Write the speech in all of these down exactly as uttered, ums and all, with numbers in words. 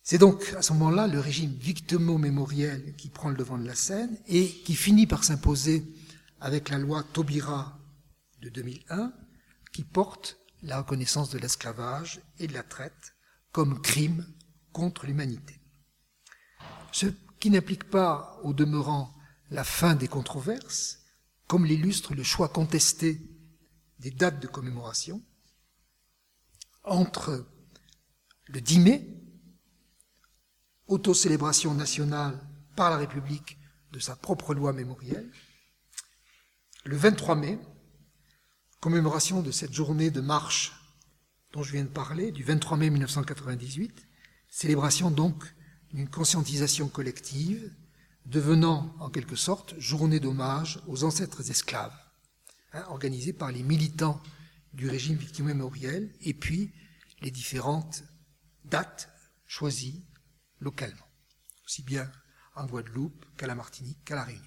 C'est donc à ce moment-là le régime victimo-mémoriel qui prend le devant de la scène et qui finit par s'imposer avec la loi Taubira de deux mille un, qui porte la reconnaissance de l'esclavage et de la traite comme crime contre l'humanité. Ce qui n'implique pas, au demeurant, la fin des controverses, comme l'illustre le choix contesté des dates de commémoration, entre le dix mai, autocélébration nationale par la République de sa propre loi mémorielle, le vingt-trois mai, commémoration de cette journée de marche dont je viens de parler, du vingt-trois mai mille neuf cent quatre-vingt-dix-huit, célébration donc d'une conscientisation collective, devenant en quelque sorte journée d'hommage aux ancêtres esclaves, hein, organisée par les militants du régime victimo-mémoriel, et puis les différentes dates choisies localement, aussi bien en Guadeloupe qu'à la Martinique qu'à la Réunion.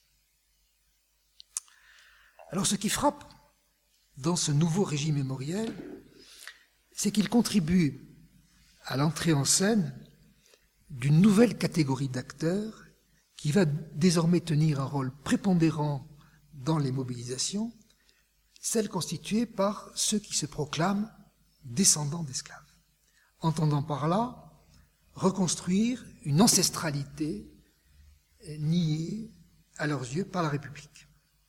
Alors ce qui frappe dans ce nouveau régime mémoriel, c'est qu'il contribue à l'entrée en scène d'une nouvelle catégorie d'acteurs qui va désormais tenir un rôle prépondérant dans les mobilisations, celle constituée par ceux qui se proclament descendants d'esclaves, entendant par là reconstruire une ancestralité niée à leurs yeux par la République.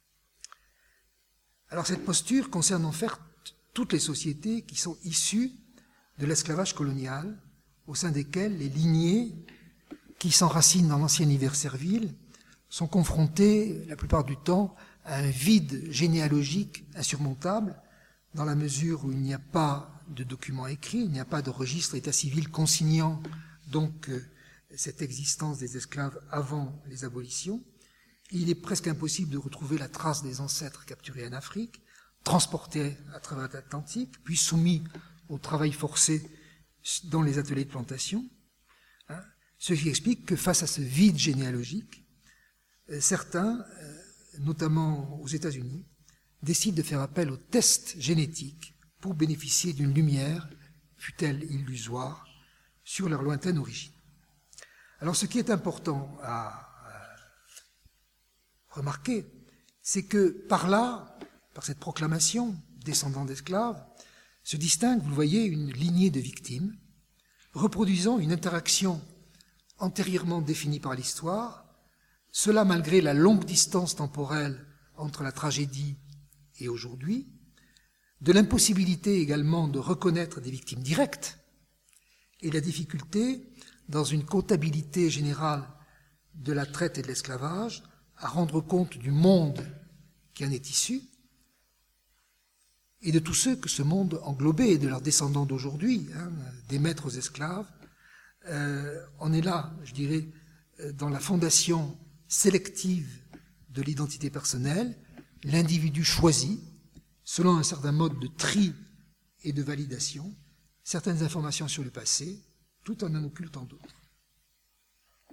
Alors cette posture concerne en fait toutes les sociétés qui sont issues de l'esclavage colonial, au sein desquelles les lignées qui s'enracinent dans l'ancien hiver servile sont confrontées la plupart du temps à un vide généalogique insurmontable, dans la mesure où il n'y a pas de documents écrits, il n'y a pas de registre état civil consignant donc euh, cette existence des esclaves avant les abolitions. Il est presque impossible de retrouver la trace des ancêtres capturés en Afrique, transportés à travers l'Atlantique, puis soumis au travail forcé dans les ateliers de plantation, hein, ce qui explique que face à ce vide généalogique, euh, certains, euh, notamment aux États-Unis, décident de faire appel aux tests génétiques pour bénéficier d'une lumière, fût-elle illusoire, sur leur lointaine origine. Alors ce qui est important à, à remarquer, c'est que par là, par cette proclamation, descendants d'esclaves, se distingue, vous le voyez, une lignée de victimes, reproduisant une interaction antérieurement définie par l'histoire, cela malgré la longue distance temporelle entre la tragédie et aujourd'hui, de l'impossibilité également de reconnaître des victimes directes, et la difficulté, dans une comptabilité générale de la traite et de l'esclavage, à rendre compte du monde qui en est issu, et de tous ceux que ce monde englobait, et de leurs descendants d'aujourd'hui, hein, des maîtres aux esclaves. Euh, on est là, je dirais, dans la fondation sélective de l'identité personnelle, l'individu choisit, selon un certain mode de tri et de validation, certaines informations sur le passé, tout en en occultant d'autres.